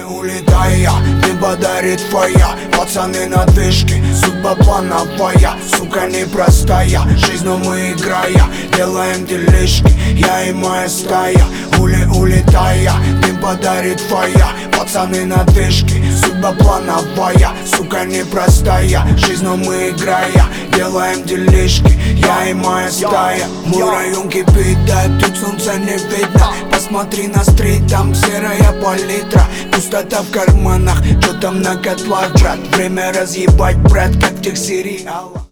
улетая, ты подарит фая. Пацаны на движке, судьба плановая, сука непростая. Жизнь, но мы играя, делаем делишки, я и моя стая. Улетая, ты подарит фая. Пацаны на движке, судьба плановая, сука непростая. Жизнь, но мы играя, делаем делишки, я и моя стая. Мой район кипит, да тут солнца не видно. Посмотри на стрит, там серая палитра. Пустота в карманах, что там на котлах, брат. Время разъебать, брат, как в тех сериалах.